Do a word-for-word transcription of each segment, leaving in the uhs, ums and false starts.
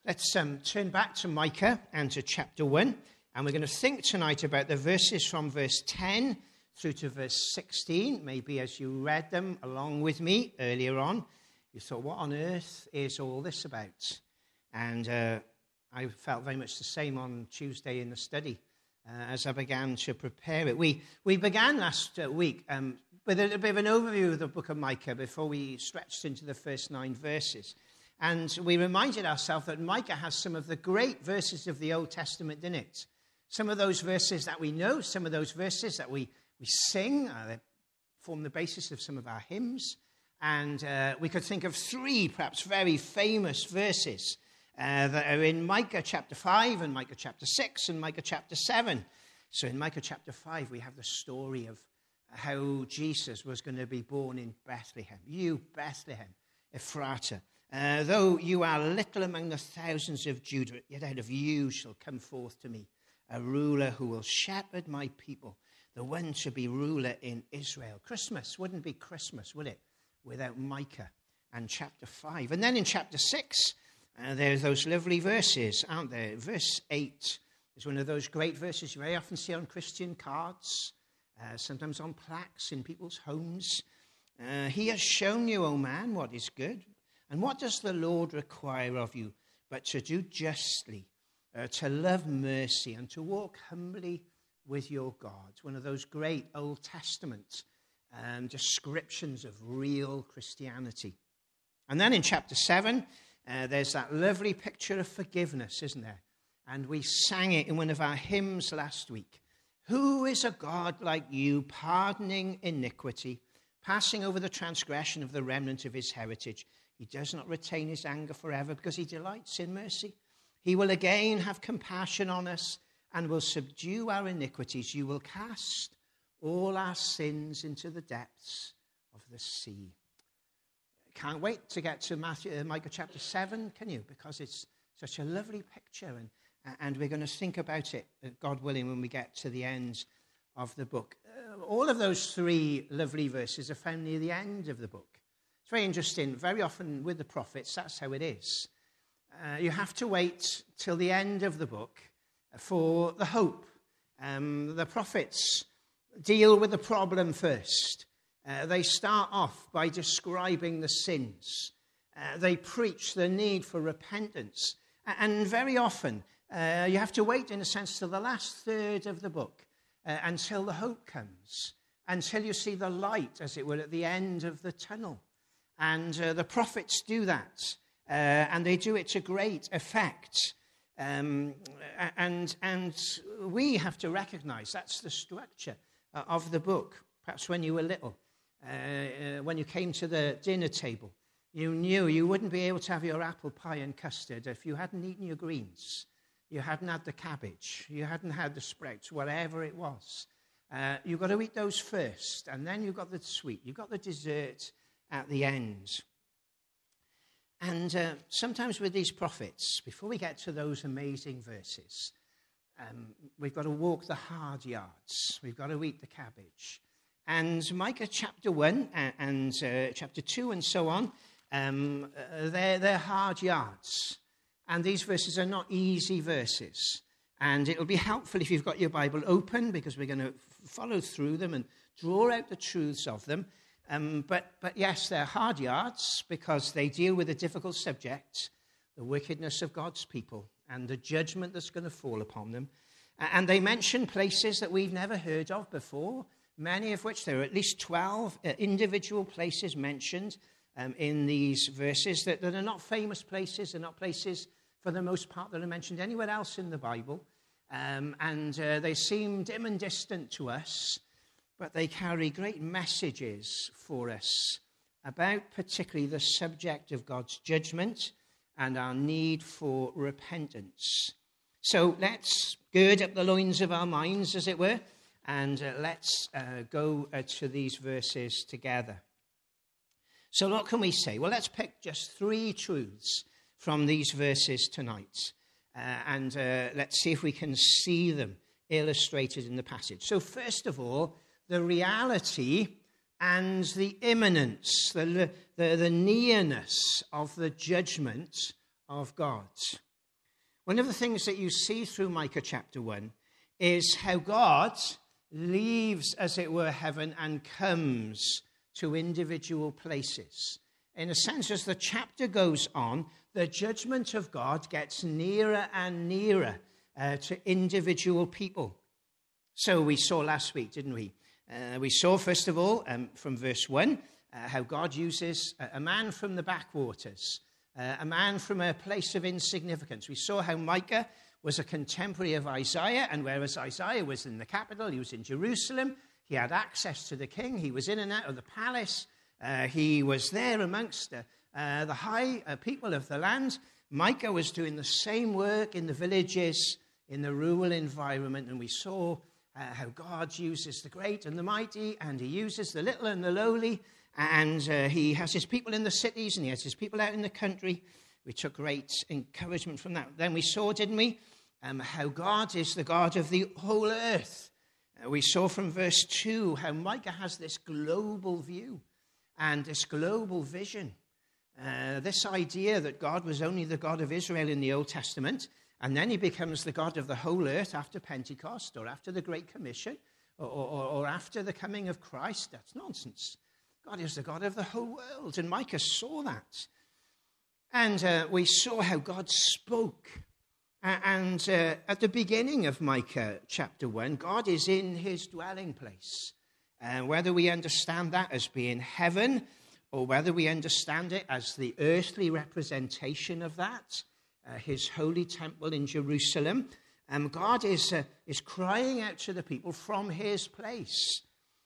Let's um, turn back to Micah and to chapter one, and we're going to think tonight about the verses from verse ten through to verse sixteen. Maybe as you read them along with me earlier on, you thought, what on earth is all this about? And uh, I felt very much the same on Tuesday in the study uh, as I began to prepare it. We, we began last uh, week um, with a, a bit of an overview of the book of Micah before we stretched into the first nine verses. And we reminded ourselves that Micah has some of the great verses of the Old Testament in it. Some of those verses that we know, some of those verses that we, we sing, uh, they form the basis of some of our hymns. And uh, we could think of three perhaps very famous verses uh, that are in Micah chapter five and Micah chapter six and Micah chapter seven. So in Micah chapter five, we have the story of how Jesus was going to be born in Bethlehem. You, Bethlehem, Ephratah. Uh, though you are little among the thousands of Judah, yet out of you shall come forth to me a ruler who will shepherd my people, the one to be ruler in Israel. Christmas wouldn't be Christmas, would it, without Micah and chapter five. And then in chapter six, uh, there's those lovely verses, aren't there? Verse eight is one of those great verses you very often see on Christian cards, uh, sometimes on plaques in people's homes. Uh, he has shown you, O man, what is good. And what does the Lord require of you but to do justly, uh, to love mercy, and to walk humbly with your God? One of those great Old Testament um, descriptions of real Christianity. And then in chapter seven, uh, there's that lovely picture of forgiveness, isn't there? And we sang it in one of our hymns last week. Who is a God like you, pardoning iniquity, passing over the transgression of the remnant of his heritage? He does not retain his anger forever because he delights in mercy. He will again have compassion on us and will subdue our iniquities. You will cast all our sins into the depths of the sea. Can't wait to get to Matthew, uh, Micah chapter seven, can you? Because it's such a lovely picture, and, and we're going to think about it, God willing, when we get to the end of the book. Uh, all of those three lovely verses are found near the end of the book. It's very interesting. Very often with the prophets, that's how it is. Uh, you have to wait till the end of the book for the hope. Um, the prophets deal with the problem first. Uh, they start off by describing the sins. Uh, they preach the need for repentance. And very often, uh, you have to wait, in a sense, till the last third of the book, uh, until the hope comes, until you see the light, as it were, at the end of the tunnel. And uh, the prophets do that, uh, and they do it to great effect. Um, and, and we have to recognize that's the structure uh, of the book. Perhaps when you were little, uh, uh, when you came to the dinner table, you knew you wouldn't be able to have your apple pie and custard if you hadn't eaten your greens, you hadn't had the cabbage, you hadn't had the sprouts, whatever it was. Uh, you've got to eat those first, and then you've got the sweet, you've got the dessert at the end. And uh, sometimes with these prophets, before we get to those amazing verses, um, we've got to walk the hard yards. We've got to eat the cabbage. And Micah chapter one and, and uh, chapter two and so on, um, uh, they're, they're hard yards. And these verses are not easy verses. And it'll be helpful if you've got your Bible open, because we're going to follow through them and draw out the truths of them. Um, but, but yes, they're hard yards because they deal with a difficult subject, the wickedness of God's people and the judgment that's going to fall upon them. And they mention places that we've never heard of before, many of which, there are at least twelve uh, individual places mentioned um, in these verses that, that are not famous places, they're not places, for the most part, that are mentioned anywhere else in the Bible. Um, and uh, they seem dim and distant to us, but they carry great messages for us about particularly the subject of God's judgment and our need for repentance. So let's gird up the loins of our minds, as it were, and uh, let's uh, go uh, to these verses together. So what can we say? Well, let's pick just three truths from these verses tonight, uh, and uh, let's see if we can see them illustrated in the passage. So first of all, the reality and the imminence, the, the, the nearness of the judgment of God. One of the things that you see through Micah chapter one is how God leaves, as it were, heaven and comes to individual places. In a sense, as the chapter goes on, the judgment of God gets nearer and nearer uh, to individual people. So we saw last week, didn't we? Uh, we saw, first of all, um, from verse one, uh, how God uses a, a man from the backwaters, uh, a man from a place of insignificance. We saw how Micah was a contemporary of Isaiah, and whereas Isaiah was in the capital, he was in Jerusalem, he had access to the king, he was in and out of the palace, uh, he was there amongst the, uh, the high uh, people of the land. Micah was doing the same work in the villages, in the rural environment, and we saw uh, how God uses the great and the mighty, and he uses the little and the lowly, and uh, he has his people in the cities, and he has his people out in the country. We took great encouragement from that. Then we saw, didn't we, um, how God is the God of the whole earth. Uh, we saw from verse two how Micah has this global view and this global vision. Uh, this idea that God was only the God of Israel in the Old Testament, and then he becomes the God of the whole earth after Pentecost or after the Great Commission or, or, or after the coming of Christ. That's nonsense. God is the God of the whole world, and Micah saw that. And uh, we saw how God spoke. Uh, and uh, at the beginning of Micah chapter one, God is in his dwelling place. And uh, whether we understand that as being heaven, or whether we understand it as the earthly representation of that, uh, his holy temple in Jerusalem, um, God is, uh, is crying out to the people from his place.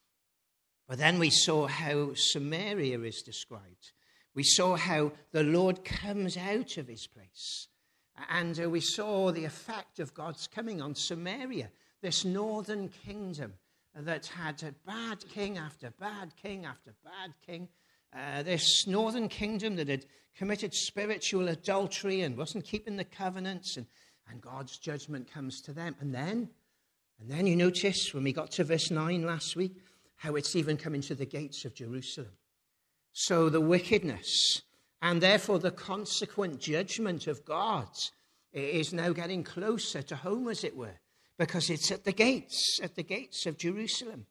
But then we saw how Samaria is described. We saw how the Lord comes out of his place. And uh, we saw the effect of God's coming on Samaria, this northern kingdom that had a bad king after bad king after bad king. Uh, this northern kingdom that had committed spiritual adultery and wasn't keeping the covenants, and, and God's judgment comes to them. And then, and then you notice when we got to verse nine last week, how it's even coming to the gates of Jerusalem. So the wickedness and therefore the consequent judgment of God is now getting closer to home, as it were, because it's at the gates, at the gates of Jerusalem.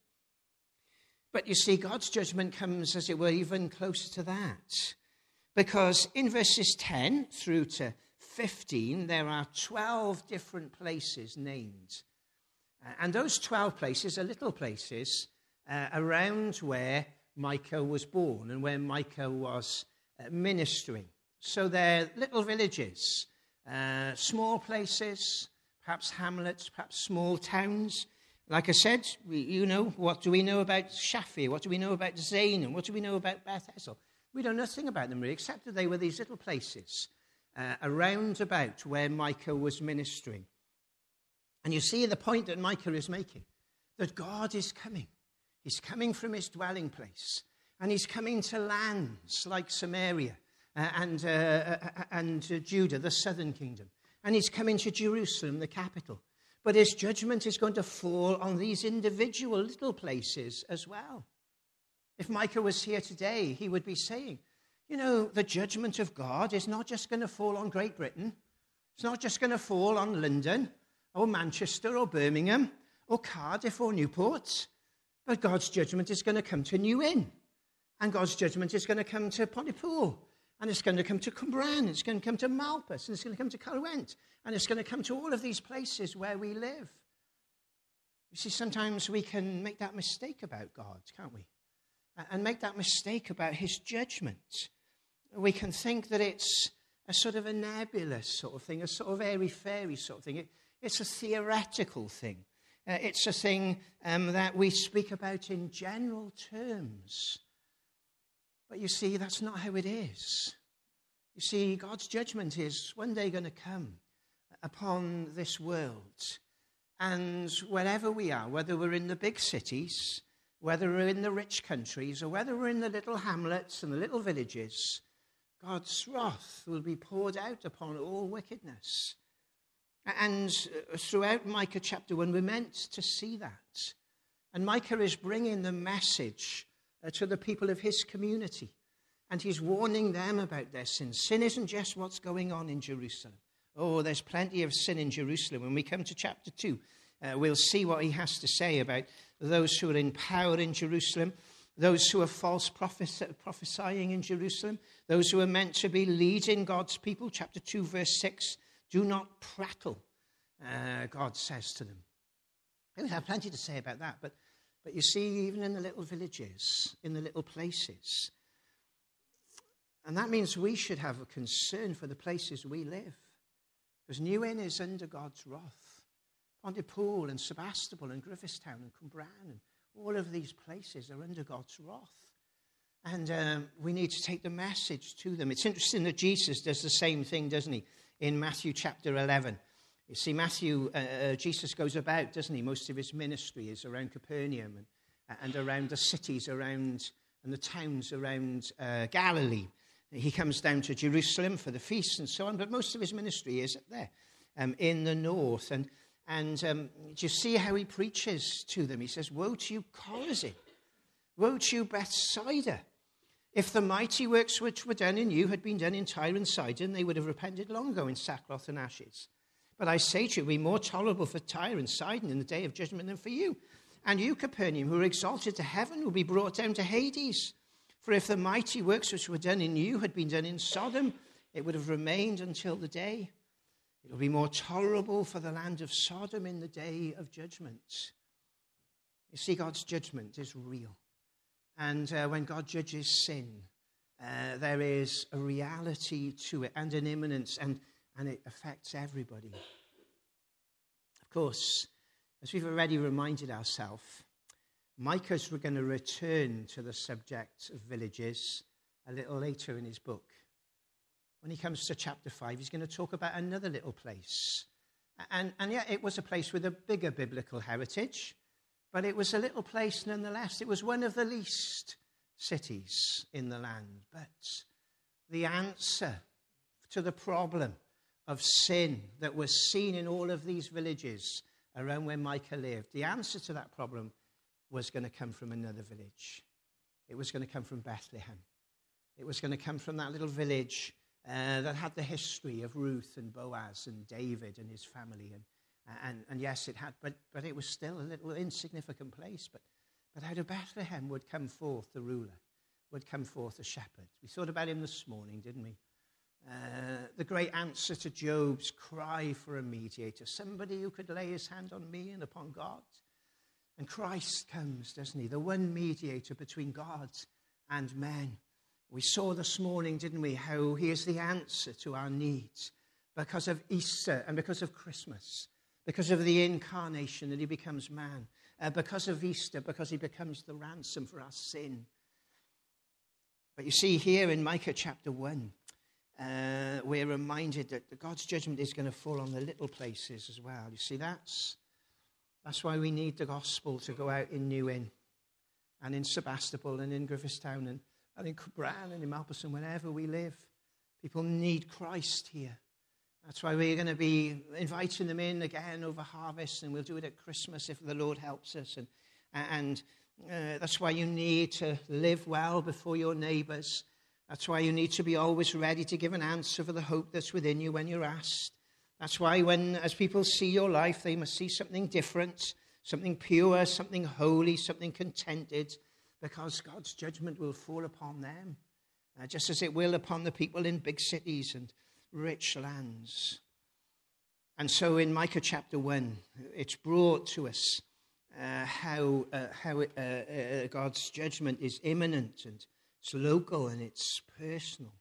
But you see, God's judgment comes, as it were, even closer to that. Because in verses ten through to fifteen, there are twelve different places named. And those twelve places are little places uh, around where Micah was born and where Micah was uh, ministering. So they're little villages, uh, small places, perhaps hamlets, perhaps small towns. Like I said, we, you know, what do we know about Shaphi? What do we know about Zain? And what do we know about Beth Ezel? We know nothing about them really, except that they were these little places uh, around about where Micah was ministering. And you see the point that Micah is making, that God is coming. He's coming from his dwelling place, and he's coming to lands like Samaria uh, and, uh, and uh, Judah, the southern kingdom. And he's coming to Jerusalem, the capital. But his judgment is going to fall on these individual little places as well. If Micah was here today, he would be saying, you know, the judgment of God is not just going to fall on Great Britain. It's not just going to fall on London or Manchester or Birmingham or Cardiff or Newport. But God's judgment is going to come to New Inn. And God's judgment is going to come to Pontypool. And it's going to come to Cwmbran. It's going to come to Malpas. And it's going to come to Carwent. And it's going to come to all of these places where we live. You see, sometimes we can make that mistake about God, can't we? And make that mistake about his judgment. We can think that it's a sort of a nebulous sort of thing, a sort of airy-fairy sort of thing. It, it's a theoretical thing. Uh, it's a thing um, that we speak about in general terms. But you see, that's not how it is. You see, God's judgment is one day going to come upon this world. And wherever we are, whether we're in the big cities, whether we're in the rich countries, or whether we're in the little hamlets and the little villages, God's wrath will be poured out upon all wickedness. And throughout Micah chapter one, we're meant to see that. And Micah is bringing the message uh, to the people of his community. And he's warning them about their sin. Sin isn't just what's going on in Jerusalem Oh, there's plenty of sin in Jerusalem. When we come to chapter two, uh, we'll see what he has to say about those who are in power in Jerusalem, those who are false prophes- prophesying in Jerusalem, those who are meant to be leading God's people. Chapter two, verse six, do not prattle, uh, God says to them. We have plenty to say about that, but, but you see, even in the little villages, in the little places, and that means we should have a concern for the places we live, because New Inn is under God's wrath. Pontypool and Sebastopol and Griffithstown and Cwmbran and all of these places are under God's wrath. And um, we need to take the message to them. It's interesting that Jesus does the same thing, doesn't he, in Matthew chapter eleven. You see, Matthew, uh, uh, Jesus goes about, doesn't he? Most of his ministry is around Capernaum and, and around the cities around and the towns around uh, Galilee. He comes down to Jerusalem for the feasts and so on, but most of his ministry is up there um, in the north. And, and um, do you see how he preaches to them? He says, woe to you, Chorazin! Woe to you, Bethsaida! If the mighty works which were done in you had been done in Tyre and Sidon, they would have repented long ago in sackcloth and ashes. But I say to you, it will be more tolerable for Tyre and Sidon in the day of judgment than for you. And you, Capernaum, who are exalted to heaven, will be brought down to Hades. For if the mighty works which were done in you had been done in Sodom, it would have remained until the day. It will be more tolerable for the land of Sodom in the day of judgment. You see, God's judgment is real. And uh, when God judges sin, uh, there is a reality to it and an imminence, and, and it affects everybody. Of course, as we've already reminded ourselves, Micah's going to return to the subject of villages a little later in his book. When he comes to chapter five, he's going to talk about another little place. And, and yet it was a place with a bigger biblical heritage, but it was a little place nonetheless. It was one of the least cities in the land. But the answer to the problem of sin that was seen in all of these villages around where Micah lived, the answer to that problem was going to come from another village. It was going to come from Bethlehem. It was going to come from that little village uh, that had the history of Ruth and Boaz and David and his family. And, and, and yes, it had, but, but it was still a little insignificant place. But, but out of Bethlehem would come forth the ruler, would come forth the shepherd. We thought about him this morning, didn't we? Uh, the great answer to Job's cry for a mediator, somebody who could lay his hand on me and upon God. And Christ comes, doesn't he? The one mediator between God and men. We saw this morning, didn't we, how he is the answer to our needs because of Easter and because of Christmas, because of the incarnation that he becomes man, uh, because of Easter, because he becomes the ransom for our sin. But you see here in Micah chapter one, uh, we're reminded that God's judgment is going to fall on the little places as well. You see, that's That's why we need the gospel to go out in New Inn and in Sebastopol and in Griffithstown and, and in Cwmbran and in Malperson, wherever we live. People need Christ here. That's why we're going to be inviting them in again over harvest, and we'll do it at Christmas if the Lord helps us. And, and uh, that's why you need to live well before your neighbours. That's why you need to be always ready to give an answer for the hope that's within you when you're asked. That's why when, as people see your life, they must see something different, something pure, something holy, something contented, because God's judgment will fall upon them, uh, just as it will upon the people in big cities and rich lands. And so in Micah chapter one, it's brought to us uh, how, uh, how it, uh, uh, God's judgment is imminent, and it's local, and it's personal.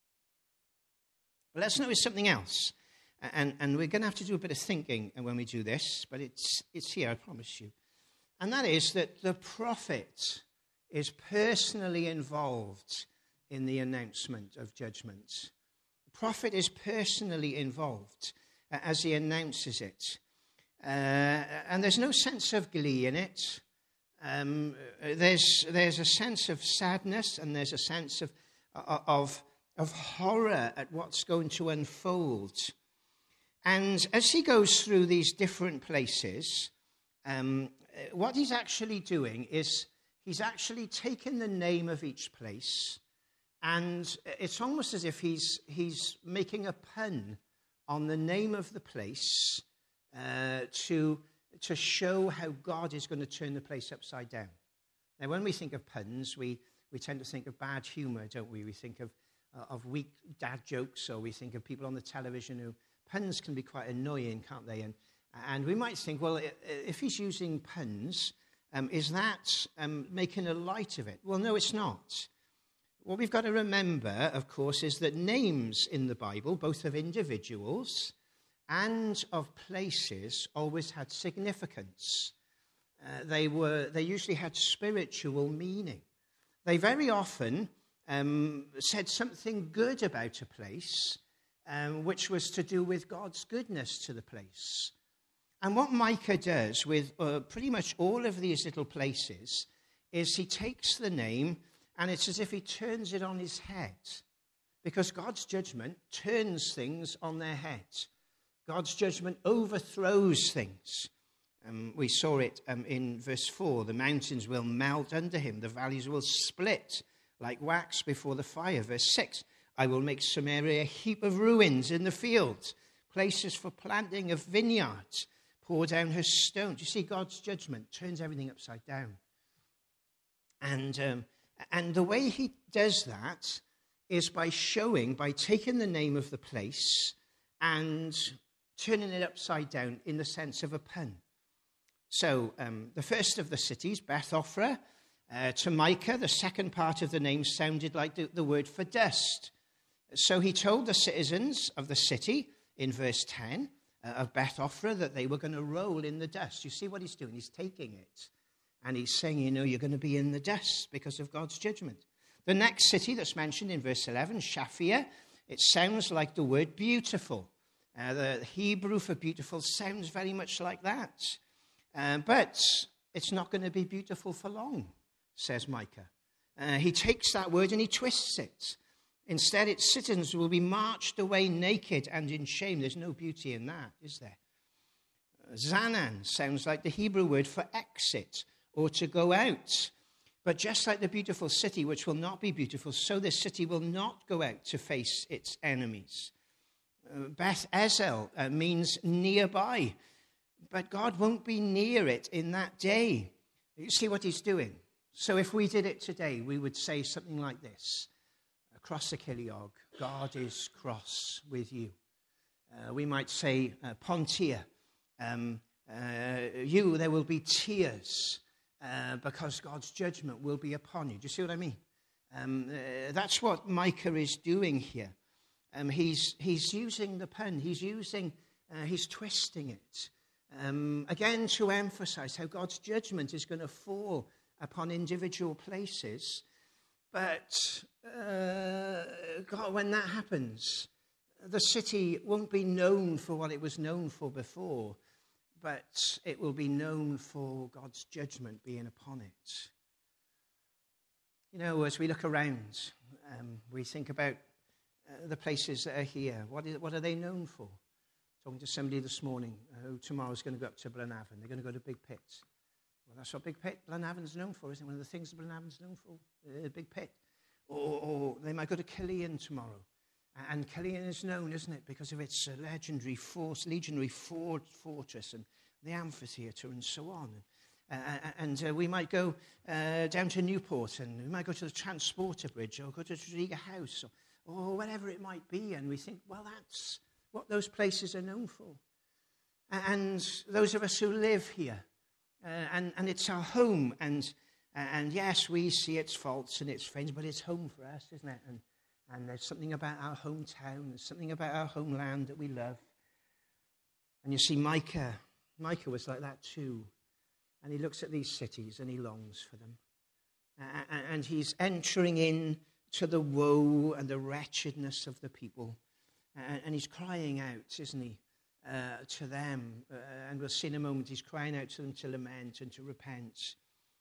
But let's notice something else. And, and we're going to have to do a bit of thinking when we do this, but it's it's here, I promise you. And that is that the prophet is personally involved in the announcement of judgment. The prophet is personally involved uh, as he announces it. Uh, and there's no sense of glee in it. Um, there's there's a sense of sadness, and there's a sense of of of horror at what's going to unfold. And as he goes through these different places, um, what he's actually doing is he's actually taken the name of each place, and it's almost as if he's he's making a pun on the name of the place uh, to, to show how God is going to turn the place upside down. Now, when we think of puns, we, we tend to think of bad humor, don't we? We think of, uh, of weak dad jokes, or we think of people on the television who... Puns can be quite annoying, can't they? And, and we might think, well, if he's using puns, um, is that um, making a light of it? Well, no, it's not. What we've got to remember, of course, is that names in the Bible, both of individuals and of places, always had significance. Uh, they were, they usually had spiritual meaning. They very often um, said something good about a place, um, which was to do with God's goodness to the place. And what Micah does with uh, pretty much all of these little places is he takes the name, and it's as if he turns it on his head, because God's judgment turns things on their heads. God's judgment overthrows things. Um, we saw it um, in verse four. The mountains will melt under him. The valleys will split like wax before the fire. Verse six. I will make Samaria a heap of ruins in the fields, places for planting of vineyards. Pour down her stones. You see, God's judgment turns everything upside down. And, um, and the way he does that is by showing, by taking the name of the place and turning it upside down in the sense of a pun. So um, the first of the cities, Beth Ophrah, uh, to Micah, the second part of the name sounded like the, the word for dust. So he told the citizens of the city in verse ten uh, of Beth Ophrah that they were going to roll in the dust. You see what he's doing? He's taking it and he's saying, you know, you're going to be in the dust because of God's judgment. The next city that's mentioned in verse eleven, Shafia, it sounds like the word beautiful. Uh, the Hebrew for beautiful sounds very much like that. Uh, but it's not going to be beautiful for long, says Micah. Uh, he takes that word and he twists it. Instead, its citizens will be marched away naked and in shame. There's no beauty in that, is there? Uh, Zanan sounds like the Hebrew word for exit or to go out. But just like the beautiful city, which will not be beautiful, so this city will not go out to face its enemies. Uh, Beth Ezel uh, means nearby. But God won't be near it in that day. You see what he's doing? So if we did it today, we would say something like this. Across the Kiliog, God is cross with you. Uh, we might say, uh, Pontia, um, uh, you, there will be tears uh, because God's judgment will be upon you. Do you see what I mean? Um, uh, that's what Micah is doing here. Um, he's, he's using the pun. He's using, uh, he's twisting it. Um, again, to emphasize how God's judgment is going to fall upon individual places. But uh, God, when that happens, the city won't be known for what it was known for before, but it will be known for God's judgment being upon it. You know, as we look around, um, we think about uh, the places that are here. What, is, what are they known for? Talking to somebody this morning who tomorrow's going to go up to Blenavon. They're going to go to Big Pit. Well, that's what Big Pit, Blenavon's known for, isn't it? One of the things that Blenavon's known for, uh, Big Pit. Or, or they might go to Killeen tomorrow. And Killeen is known, isn't it, because of its uh, legendary force, legionary fort, fortress and the amphitheatre and so on. Uh, and uh, we might go uh, down to Newport, and we might go to the Transporter Bridge, or go to Tredegar House, or, or whatever it might be. And we think, well, that's what those places are known for. And those of us who live here, uh, and, and it's our home, and and yes, we see its faults and its things, but it's home for us, isn't it? And, and there's something about our hometown, there's something about our homeland that we love. And you see, Micah, Micah was like that too. And he looks at these cities and he longs for them. Uh, and he's entering in to the woe and the wretchedness of the people. And he's crying out, isn't he, uh, to them. Uh, and we'll see in a moment, he's crying out to them to lament and to repent.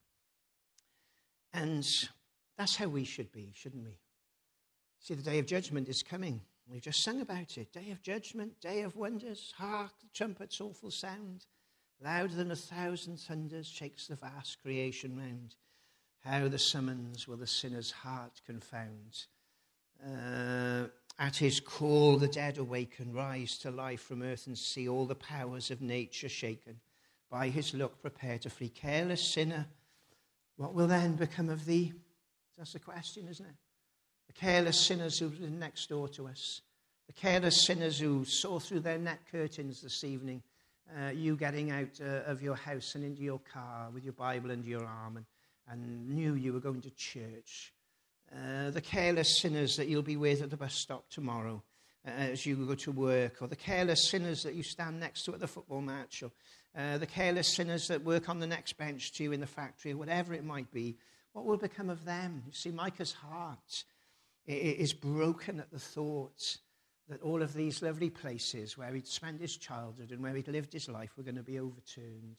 And that's how we should be, shouldn't we? See, the day of judgment is coming. We've just sung about it. Day of judgment, day of wonders. Hark, the trumpet's awful sound. Louder than a thousand thunders shakes the vast creation round. How the summons will the sinner's heart confound. Uh, At his call, the dead awaken, rise to life from earth and sea, all the powers of nature shaken. By his look, prepare to flee. Careless sinner, what will then become of thee? That's the question, isn't it? The careless sinners who live next door to us. The careless sinners who saw through their net curtains this evening, uh, you getting out uh, of your house and into your car with your Bible under your arm and, and knew you were going to church. Uh, the careless sinners that you'll be with at the bus stop tomorrow uh, as you go to work, or the careless sinners that you stand next to at the football match, or uh, the careless sinners that work on the next bench to you in the factory, or whatever it might be. What will become of them? You see, Micah's heart is broken at the thought that all of these lovely places where he'd spent his childhood and where he'd lived his life were going to be overturned.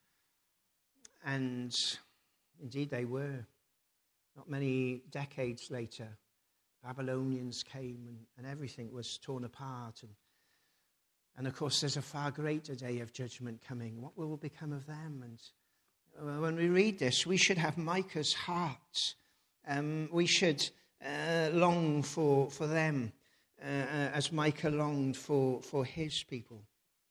And indeed they were. Not many decades later, Babylonians came and, and everything was torn apart. And, and of course, there's a far greater day of judgment coming. What will become of them? And when we read this, we should have Micah's heart. Um, we should uh, long for, for them uh, as Micah longed for, for his people.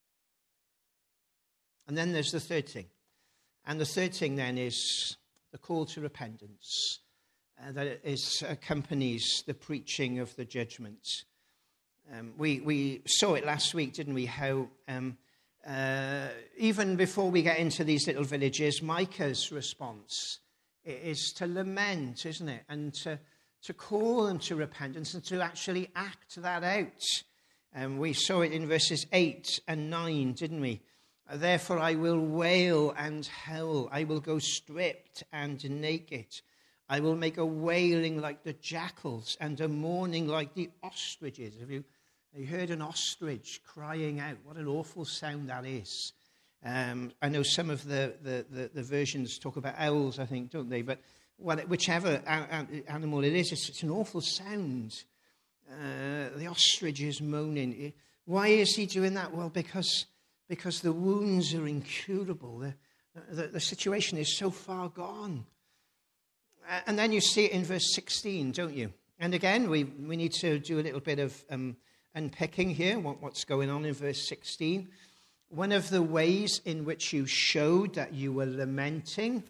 And then there's the third thing. And the third thing then is the call to repentance. Uh, that is, accompanies the preaching of the judgment. Um, we, we saw it last week, didn't we, how um, uh, even before we get into these little villages, Micah's response is to lament, isn't it, and to, to call them to repentance and to actually act that out. Um, we saw it in verses eight and nine, didn't we? Therefore I will wail and howl, I will go stripped and naked. I will make a wailing like the jackals and a mourning like the ostriches. Have you, have you heard an ostrich crying out? What an awful sound that is. Um, I know some of the, the, the, the versions talk about owls, I think, don't they? But whichever animal it is, it's, it's an awful sound. Uh, the ostrich is moaning. Why is he doing that? Well, because, because the wounds are incurable. The, the, the situation is so far gone. And then you see it in verse sixteen, don't you? And again, we, we need to do a little bit of um, unpicking here, what, what's going on in verse sixteen. One of the ways in which you showed that you were lamenting,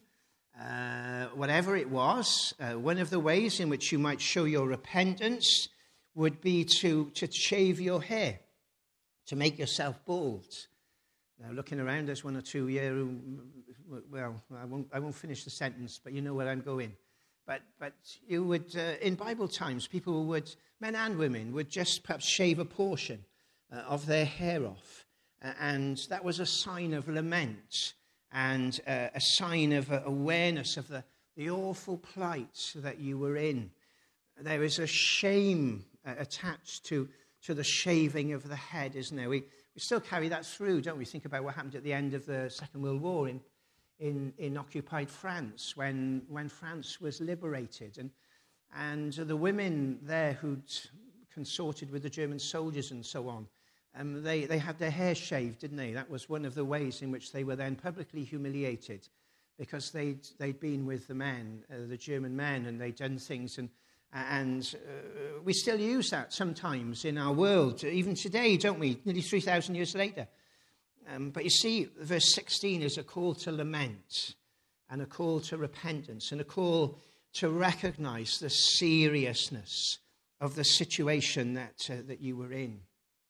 uh, whatever it was, uh, one of the ways in which you might show your repentance would be to, to shave your hair, to make yourself bald. Now, looking around, there's one or two here who, well, I won't, I won't finish the sentence, but you know where I'm going. But but you would, uh, in Bible times, people would, men and women, would just perhaps shave a portion uh, of their hair off. Uh, and that was a sign of lament and uh, a sign of uh, awareness of the, the awful plight that you were in. There is a shame uh, attached to, to the shaving of the head, isn't there? We, we still carry that through, don't we? Think about what happened at the end of the Second World War in In, in occupied France, when when France was liberated. And, and the women there who'd consorted with the German soldiers and so on, um, they, they had their hair shaved, didn't they? That was one of the ways in which they were then publicly humiliated, because they'd, they'd been with the men, uh, the German men, and they'd done things. And, and uh, we still use that sometimes in our world, even today, don't we? Nearly three thousand years later. Um, but you see, verse sixteen is a call to lament and a call to repentance and a call to recognize the seriousness of the situation that, uh, that you were in.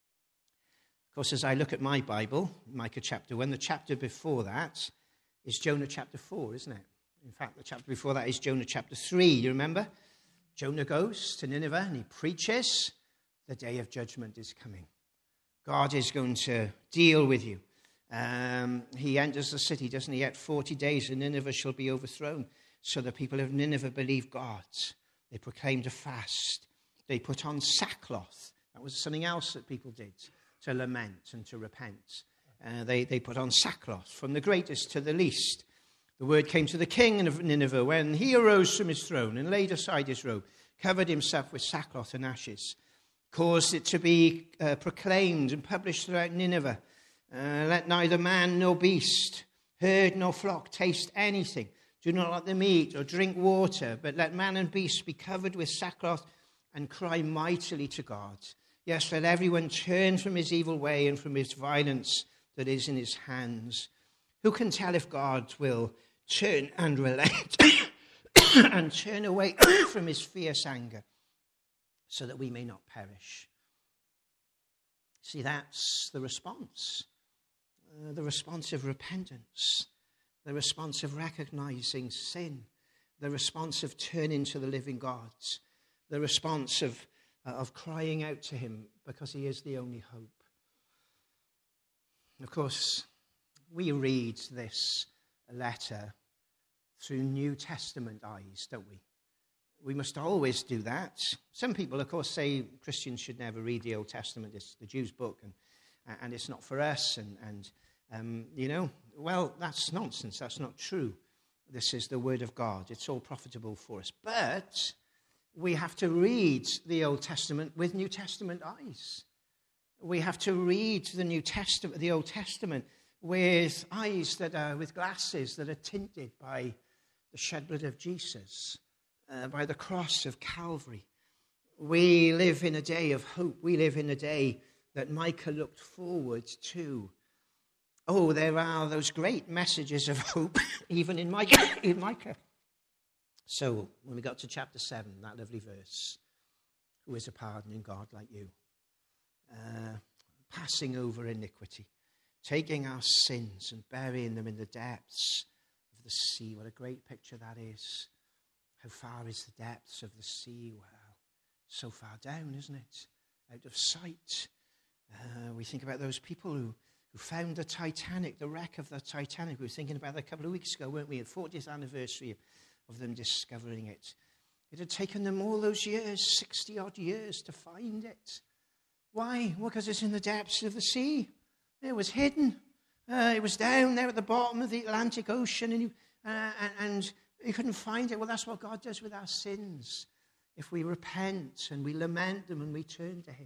Of course, as I look at my Bible, Micah chapter one, the chapter before that is Jonah chapter four, isn't it? In fact, the chapter before that is Jonah chapter three. You remember? Jonah goes to Nineveh and he preaches, the day of judgment is coming. God is going to deal with you. Um, he enters the city, doesn't he? Yet forty days and Nineveh shall be overthrown. So the people of Nineveh believe God. They proclaimed a fast. They put on sackcloth. That was something else that people did to lament and to repent. Uh, they, they put on sackcloth from the greatest to the least. The word came to the king of Nineveh when he arose from his throne and laid aside his robe, covered himself with sackcloth and ashes, caused it to be uh, proclaimed and published throughout Nineveh. Uh, let neither man nor beast, herd nor flock taste anything. Do not let them eat or drink water, but let man and beast be covered with sackcloth and cry mightily to God. Yes, let everyone turn from his evil way and from his violence that is in his hands. Who can tell if God will turn and relent and turn away from his fierce anger so that we may not perish? See, that's the response. Uh, the response of repentance. The response of recognizing sin. The response of turning to the living God. The response of, uh, of crying out to him because he is the only hope. Of course, we read this letter through New Testament eyes, don't we? We must always do that. Some people, of course, say Christians should never read the Old Testament. It's the Jews' book, and and it's not for us. And, and um, you know, well, that's nonsense. That's not true. This is the Word of God. It's all profitable for us. But we have to read the Old Testament with New Testament eyes. We have to read the New Testament, the Old Testament, with eyes that are, with glasses that are tinted by the shed blood of Jesus. Uh, by the cross of Calvary. We live in a day of hope. We live in a day that Micah looked forward to. Oh, there are those great messages of hope, even in Micah. in Micah. So, when we got to chapter seven, that lovely verse, who is a pardoning God like you, uh, passing over iniquity, taking our sins and burying them in the depths of the sea. What a great picture that is. How far is the depths of the sea? Well, so far down, isn't it? Out of sight. Uh, we think about those people who, who found the Titanic, the wreck of the Titanic. We were thinking about that a couple of weeks ago, weren't we? The fortieth anniversary of them discovering it. It had taken them all those years, sixty-odd years, to find it. Why? Well, because it's in the depths of the sea. It was hidden. Uh, it was down there at the bottom of the Atlantic Ocean, and you, uh, and, and you couldn't find it. Well, that's what God does with our sins. If we repent and we lament them and we turn to him.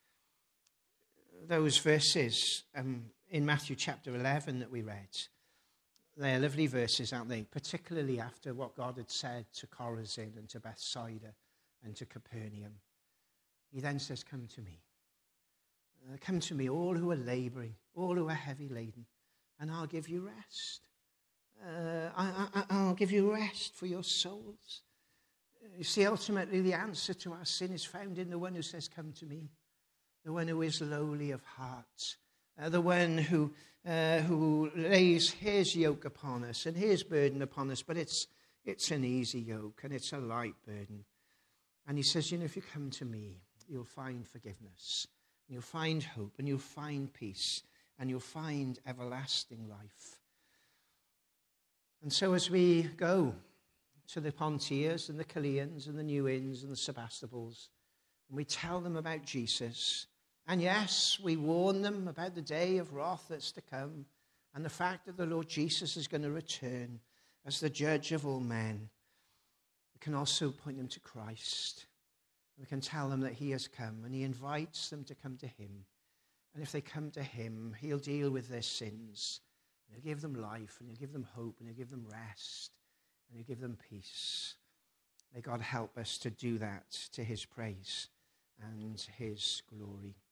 Those verses um, in Matthew chapter eleven that we read, they're lovely verses, aren't they? Particularly after what God had said to Chorazin and to Bethsaida and to Capernaum. He then says, come to me. Uh, come to me, all who are laboring, all who are heavy laden, and I'll give you rest. Uh, I, I, I'll give you rest for your souls. You see, ultimately, the answer to our sin is found in the one who says, come to me. The one who is lowly of heart. Uh, the one who, uh, who lays his yoke upon us and his burden upon us. But it's, it's an easy yoke and it's a light burden. And he says, you know, if you come to me, you'll find forgiveness. You'll find hope and you'll find peace. And you'll find everlasting life. And so as we go to the Pontiers and the Chileans and the Newins and the Sebastables, and we tell them about Jesus, and yes, we warn them about the day of wrath that's to come, and the fact that the Lord Jesus is going to return as the judge of all men, we can also point them to Christ. We can tell them that he has come, and he invites them to come to him. And if they come to him, he'll deal with their sins. And he'll give them life, and he'll give them hope, and he'll give them rest, and he'll give them peace. May God help us to do that to his praise and his glory.